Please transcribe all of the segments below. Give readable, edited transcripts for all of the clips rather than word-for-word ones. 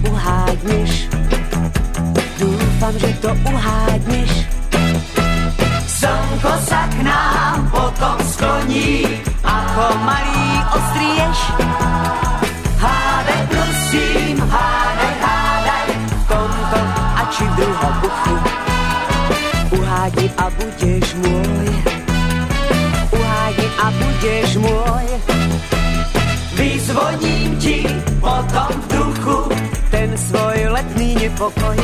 uhádneš. Dúfam, že to uhádneš. Slnko sa k nám potom skloní, ako malý ostrý jež. Hádaj, prosím, hádaj, v tomto a či v druhom uchu. Uhádni a budeš môj. Uhádni a budeš môj. Vyzvoním ti potom v duchu ten svoj letný nepokoj.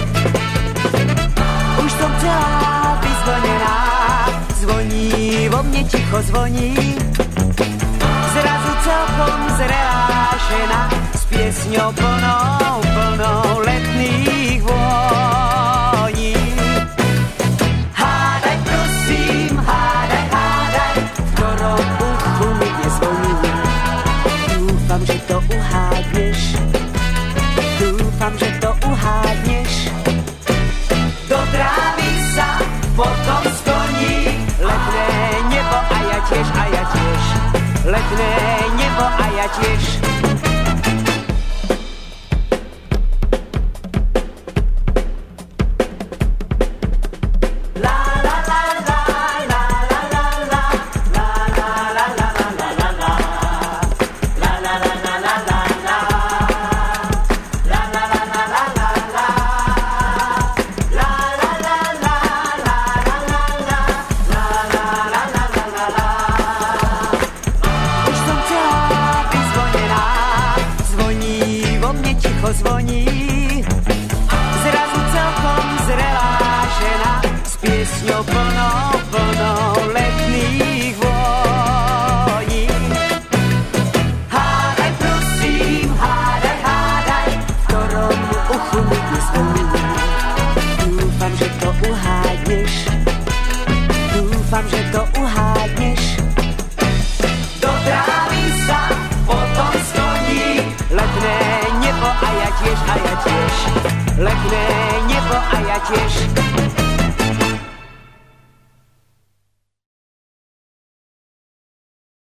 Už som celá vyzvonená, zvoní, vo mne ticho zvoní. Zrazu celkom zrelá žena s piesňou plnou letných vôní. Hádaj, prosím, hádaj, v ktorom uchu mi dnes zvoní. Dúfam, že to uhádneš. Dúfam, že to uhádneš. Do trávy sa potom skloní letné nebo a ja tiež. Letné nebo a ja tiež. Zvoní. Zrazu celkom zrelá žena s piesňou plnou letných vôní. Hádaj, prosím, hádaj, v ktorom uchu mi dnes zvoní. Dúfam, že to uhádneš. Dúfam, že to uhádneš. Do trávy sa potom skloní letné nebo a ja tiež. Letné nebo a ja tiež.